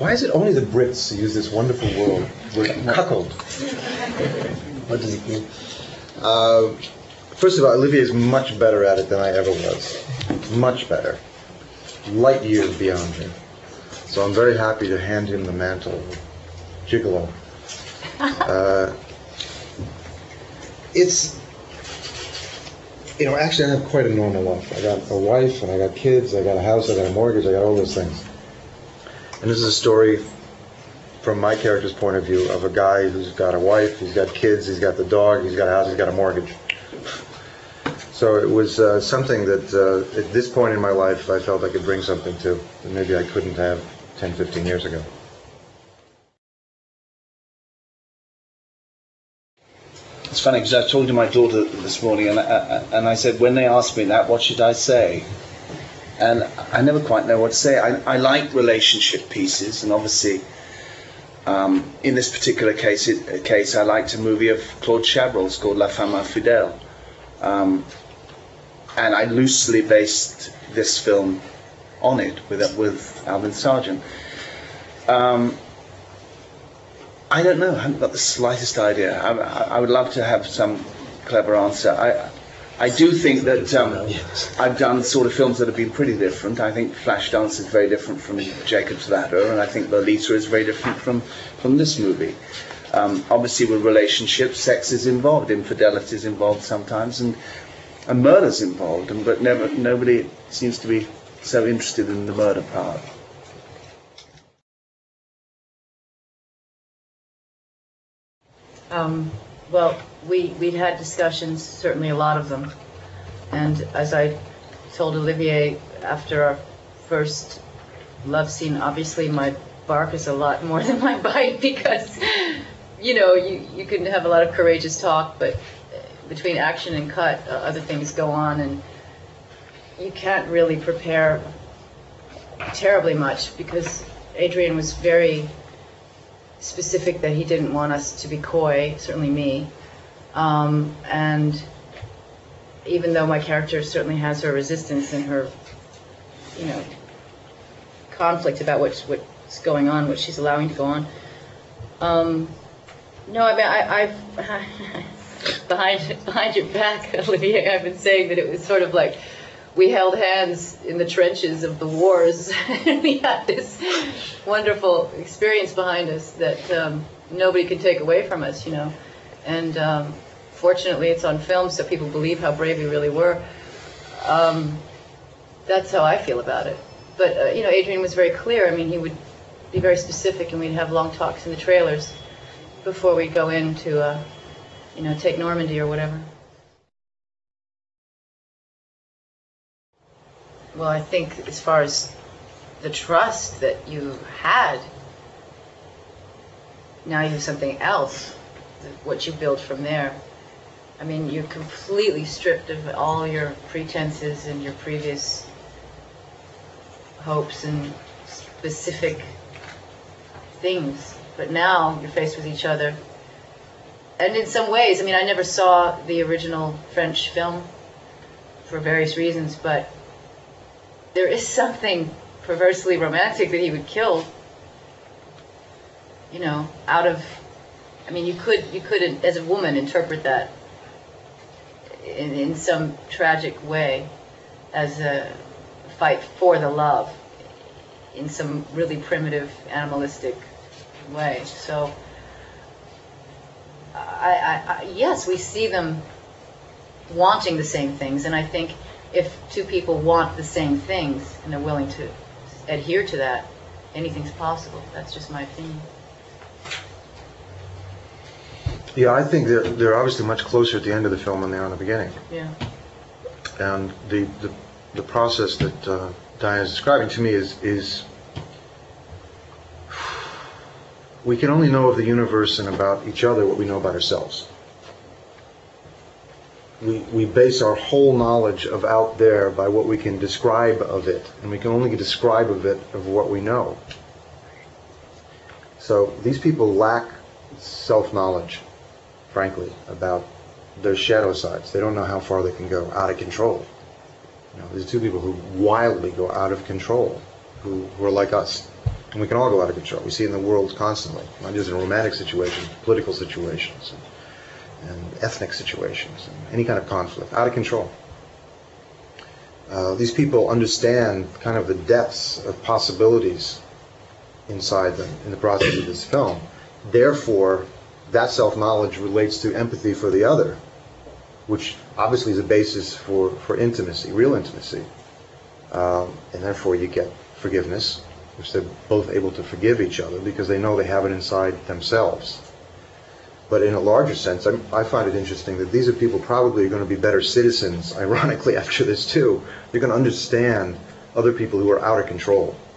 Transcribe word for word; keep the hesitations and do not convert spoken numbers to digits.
Why is it only the Brits who use this wonderful word, word cuckold? What does it mean? Uh, first of all, Olivier is much better at it than I ever was. Much better. Light years beyond me. So I'm very happy to hand him the mantle of gigolo. Uh, it's, you know, actually I have quite a normal life. I got a wife, and I got kids, I got a house, I got a mortgage, I got all those things. And this is a story from my character's point of view of a guy who's got a wife, he's got kids, he's got the dog, he's got a house, he's got a mortgage. So it was uh, something that uh, at this point in my life I felt I could bring something to that maybe I couldn't have ten, fifteen years ago. It's funny because I was talking to my daughter this morning, and I, and I said, when they ask me that, what should I say? And I never quite know what to say. I, I like relationship pieces, and obviously, um, in this particular case, it, case, I liked a movie of Claude Chabrol's called La Femme Infidèle. Um, and I loosely based this film on it with with Alvin Sargent. Um, I don't know. I haven't got the slightest idea. I, I would love to have some clever answer. I I do think that um, I've done sort of films that have been pretty different. I think Flashdance is very different from Jacob's Ladder, and I think Lolita is very different from, from this movie. Um, obviously with relationships, sex is involved, infidelity is involved sometimes, and, and murder's involved, and, but never, nobody seems to be so interested in the murder part. Um, well, we, we'd had discussions, certainly a lot of them, and as I told Olivier after our first love scene, obviously my bark is a lot more than my bite, because, you know, you, you can have a lot of courageous talk, but between action and cut, uh, other things go on, and you can't really prepare terribly much, because Adrian was very specific that he didn't want us to be coy, certainly me. Um, and even though my character certainly has her resistance and her, you know, conflict about what's, what's going on, what she's allowing to go on. Um, no, I mean, I, I've, behind, behind your back, Olivier, I've been saying that it was sort of like we held hands in the trenches of the wars, and we had this wonderful experience behind us that um, nobody could take away from us, you know. And um, fortunately, it's on film, so people believe how brave we really were. Um, that's how I feel about it. But, uh, you know, Adrian was very clear. I mean, he would be very specific, and we'd have long talks in the trailers before we'd go in to, uh, you know, take Normandy or whatever. Well, I think as far as the trust that you had, now you have something else, what you build from there. I mean, you're completely stripped of all your pretenses and your previous hopes and specific things. But now you're faced with each other. And in some ways, I mean, I never saw the original French film for various reasons, but there is something perversely romantic that he would kill, you know, out of, I mean, you could, you could, as a woman, interpret that in, in some tragic way as a fight for the love in some really primitive, animalistic way. So, I, I, I, yes, we see them wanting the same things, and I think if two people want the same things and are willing to adhere to that, anything's possible. That's just my opinion. Yeah, I think they're, they're obviously much closer at the end of the film than they are in the beginning. Yeah. And the, the, the process that uh, Diane is describing to me is, is we can only know of the universe and about each other what we know about ourselves. We, we base our whole knowledge of out there by what we can describe of it, and we can only describe of it of what we know. So these people lack self-knowledge, frankly, about their shadow sides. They don't know how far they can go out of control. You know, these are two people who wildly go out of control, who, who are like us. And we can all go out of control. We see it in the world constantly, not just in romantic situations, political situations, and, and ethnic situations, and any kind of conflict, out of control. Uh, these people understand kind of the depths of possibilities inside them in the process of this film. Therefore, that self-knowledge relates to empathy for the other, which obviously is a basis for, for intimacy, real intimacy. Um, and therefore you get forgiveness, which they're both able to forgive each other because they know they have it inside themselves. But in a larger sense, I, I find it interesting that these are people probably going to be better citizens, ironically, after this too. They're going to understand other people who are out of control.